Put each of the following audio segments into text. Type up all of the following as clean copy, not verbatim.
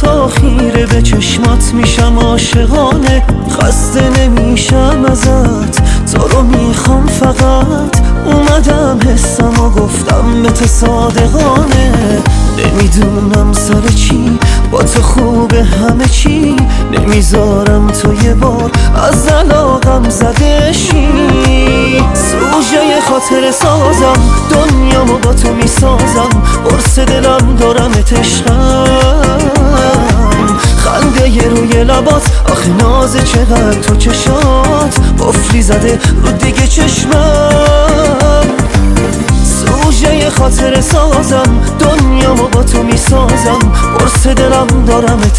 تا خیره به چشمات میشم عاشقانه، خسته نمیشم ازت، تو رو میخوام فقط. اومدم حسم و گفتم به تو صادقانه، نمیدونم سر چی با تو خوبه همه چی، نمیذارم تو یه بار از علاقم زده شی. سوژه خاطر سازم، دنیامو با تو میسازم، قرص دلم دارمت عشقم. خنده ی روی لبات، آخه ناز چقدر تو چشات، قفلی زده رو دیگه چشمم. سوژه خاطر سازم، دنیامو با تو میسازم، قرص دلم دارمت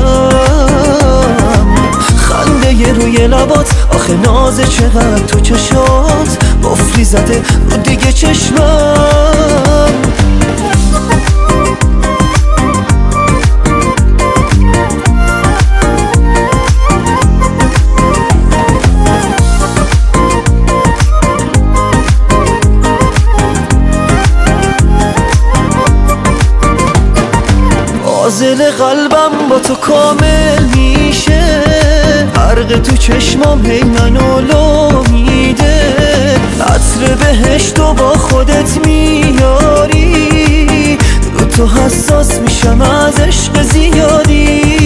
عشقم. خنده ی روی لبات، آخه ناز چقدر تو چشات، قفلی زده رو دیگه چشمم. فاضل قلبم با تو کامل میشه، غرق تو چشمام هی منو لو میده، عطر بهشت و با خودت میاری، رو تو حساس میشم از عشق زیادی.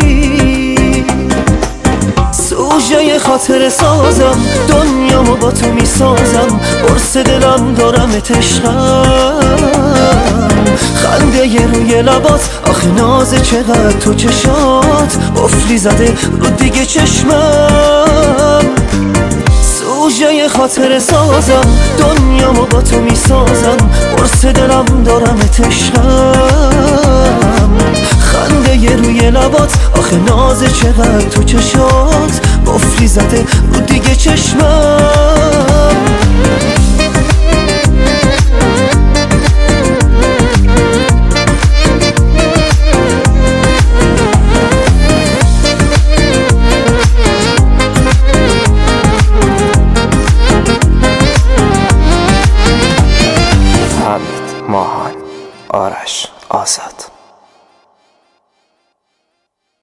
سوژه خاطر سازم، دنیامو با تو میسازم، قرص دلم دارمت عشقم. خنده ی روی لبات، آخه ناز چقدر تو چشات، قفلی زده رو دیگه چشمم. سوژه خاطر سازم، دنیامو با تو میسازم، قرص دلم دارمت عشقم. خنده ی روی لبات، آخه ناز چقدر تو چشات، قفلی زده رو دیگه چشمم.